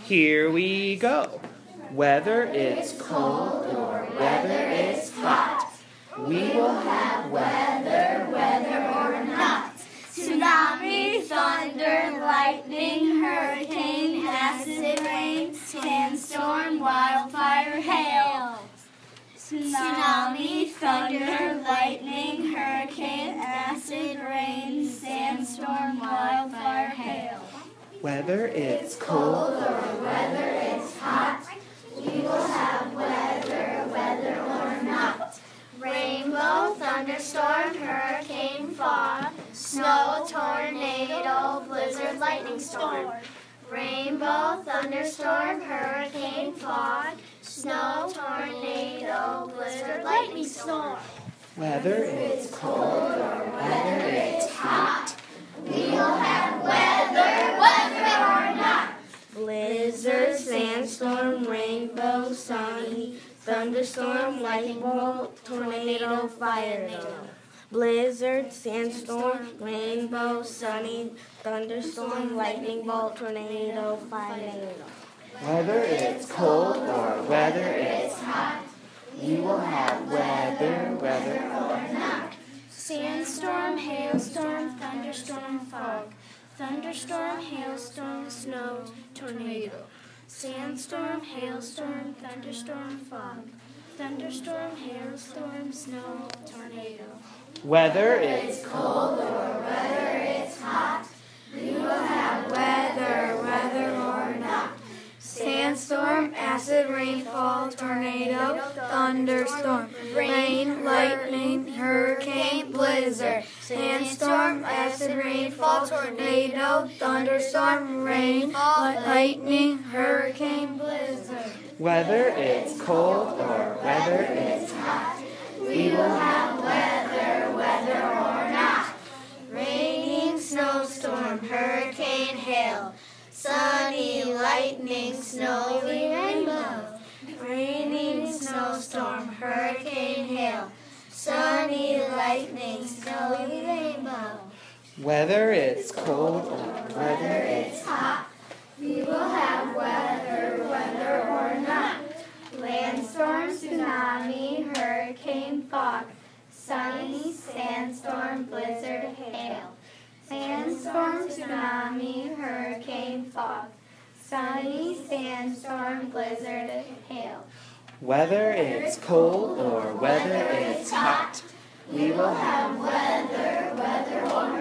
Here we go. Whether it's cold or whether it's hot, we will have weather, whether or not. Tsunami, thunder, lightning, hurricane, acid rain, sandstorm, wildfire, hail. Tsunami, thunder, lightning, hurricane, acid rain, sandstorm, wildfire, hail. Whether it's cold or whether it's hot, we will have weather, whether or not. Rainbow, thunderstorm, hurricane, fog, snow, tornado, blizzard, lightning storm. Rainbow, thunderstorm, hurricane, fog, snow, tornado, blizzard, lightning storm. whether it's cold or whether it's hot, we will have weather, whether or not. Blizzard, sandstorm, rainbow, sunny, thunderstorm, lightning bolt, tornado, fire. Blizzard, sandstorm, rainbow, sunny, thunderstorm, lightning bolt, tornado, fire. whether it's cold or whether it's hot, we will have weather, whether or not. Sandstorm, hailstorm, thunderstorm, fog. Thunderstorm, hailstorm, snow, tornado. Sandstorm, hailstorm, thunderstorm, fog. Thunderstorm, hailstorm, snow, tornado. Whether it's cold or whether it's hot, we will have weather, whether or not. Sandstorm, acid rainfall, tornado, thunderstorm, rain, lightning, hurricane, blizzard. Sandstorm, acid rainfall, tornado, thunderstorm, rain, lightning, hurricane, blizzard. whether it's cold or whether it's hot, we will have weather, whether or not. Raining, snowstorm, hurricane, hail. Sunny, lightning, snowy, rainbow. Raining, snowstorm, hurricane, hail. Sunny, lightning, snowy, rainbow. whether it's cold or whether it's hot, we will have weather, whether or not. Landstorm, tsunami, hurricane, fog. Sunny, sandstorm, blizzard, hail. Sandstorm, tsunami, hurricane, fog. Sunny, sandstorm, blizzard, hail. whether it's cold or whether it's hot, We will have weather, whether or